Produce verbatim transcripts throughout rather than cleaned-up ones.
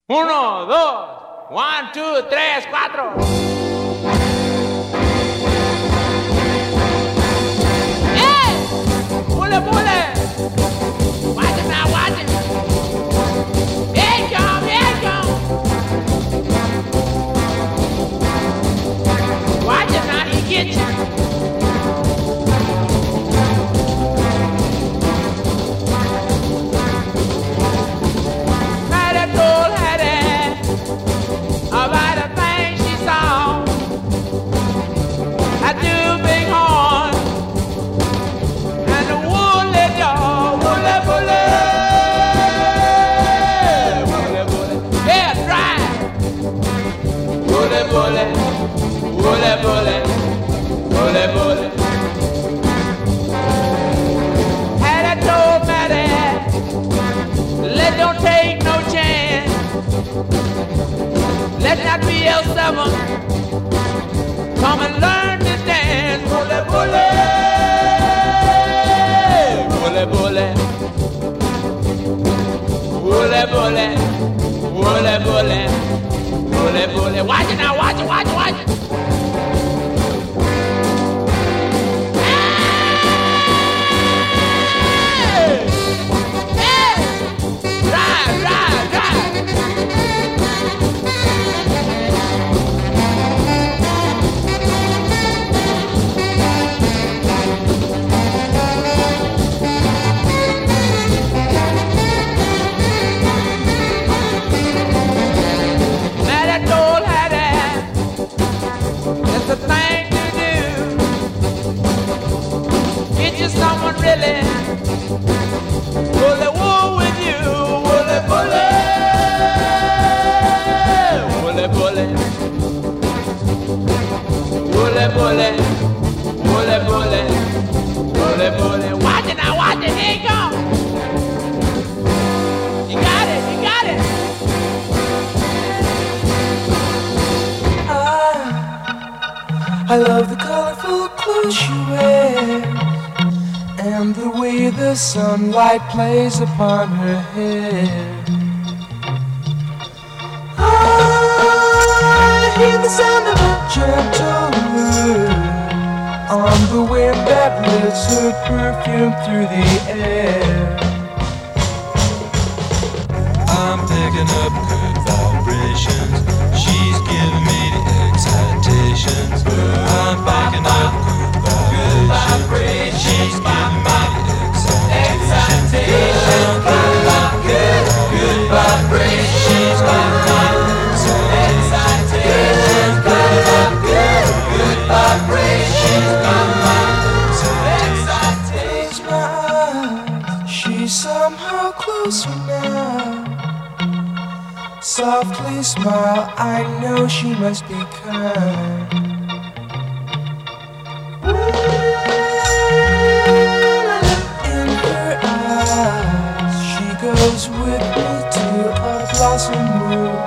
Uno, dos, one, two, tres, cuatro. ¡Eh! ¡Pule, pule! Watch it now, watch it. Here it come, here it come. Watch it now, he get you. About a thing she saw, a two big horn and a woolly jaw, woolly bully, woolly bully, yeah, dry, woolly bully, woolly bully, woolly bully. Had I told Maddie, let don't take no chance. Let not be L seven. Come and learn to dance. Bully, bully. Bully, bully. Bully, bully. Bully, bully. Bully, bully. Watch it now, watch it, watch it, watch it. Hey! Hey! Drive, drive, drive. The thing to do, get you someone really bully wool with you, woolly bully, woolly bully, woolly bully, woolly bully, woolly bully. Watch it now, watch it, here you go. You got it, you got it. I love the colorful clothes she wears and the way the sunlight plays upon her hair. I hear the sound of a gentle word on the wind that lifts her perfume through the air. I'm picking up good vibrations. She's giving me the excitations. I'm picking up good vibrations. She's giving me the excitations. I'm picking up good, good vibrations. She's giving me the excitations. I'm picking up good, good vibrations. She's giving me the excitations. Close my eyes, she's somehow closer now. Softly smile, I know she must be kind. In her eyes, she goes with me to a blossom room.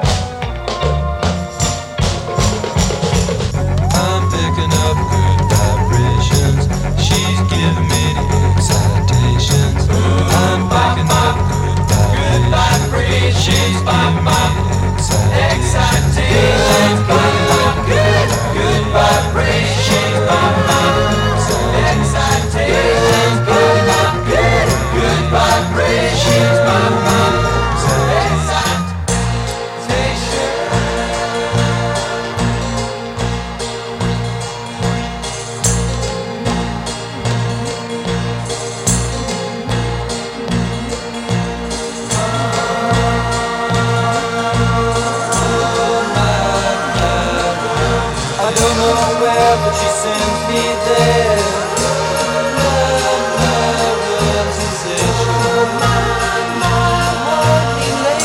I'm picking up good vibrations. She's giving me the excitations. I'm picking up good vibrations. She's giving me the excitations. Picking up good, good vibrations. She's giving me the excitations. Picking up good, good vibrations. She's giving me the excitations. I don't know where, but she sends me there. Love, love, love, sensation. My, my heart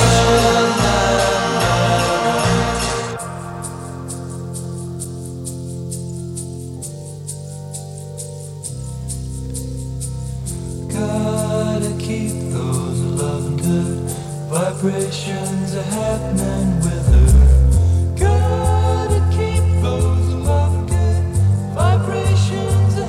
elation. Gotta keep those loving good vibrations are happening with her. Gotta keep those loving good vibrations.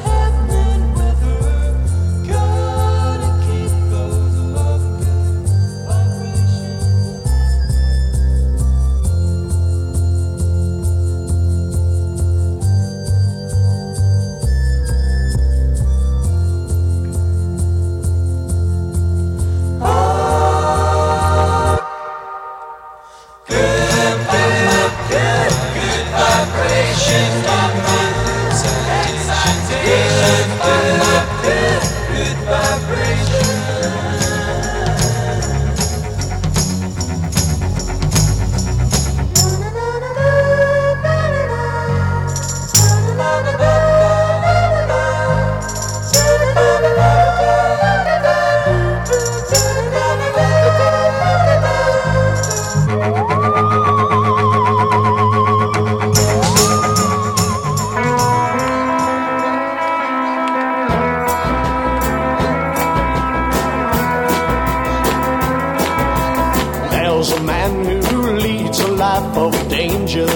life of danger.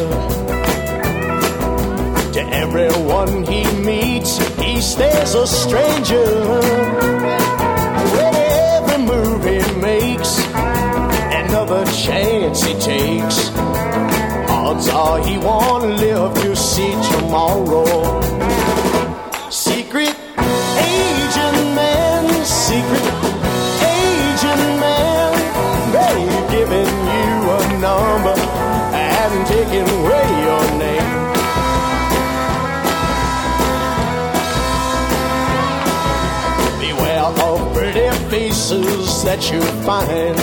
To everyone he meets, he stays a stranger. With every move he makes, another chance he takes, odds are he won't live to see tomorrow. Secret agent man, secret agent man, they've given you a number and taken away your name. Beware of pretty faces that you find.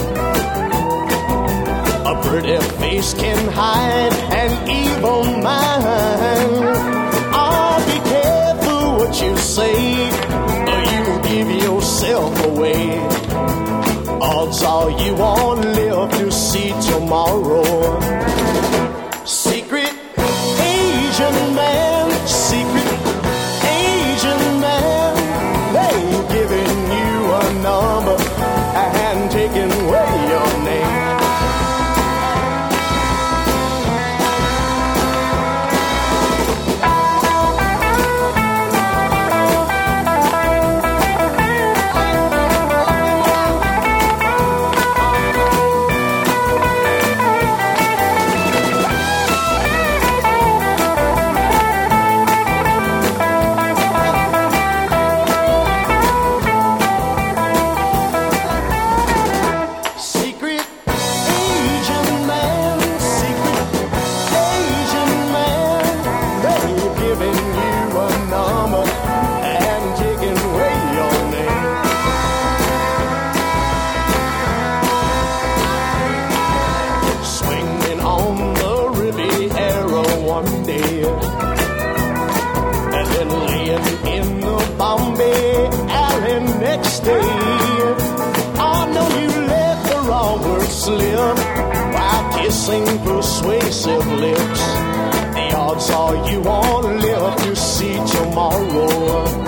A pretty face can hide an evil mind. Oh, be careful what you say, or you give yourself away. Odds are you won't live to see tomorrow. Secret agent man, secret agent man, they've given you a number and taken away your name. Slip while kissing persuasive lips. The odds are you won't live to see tomorrow.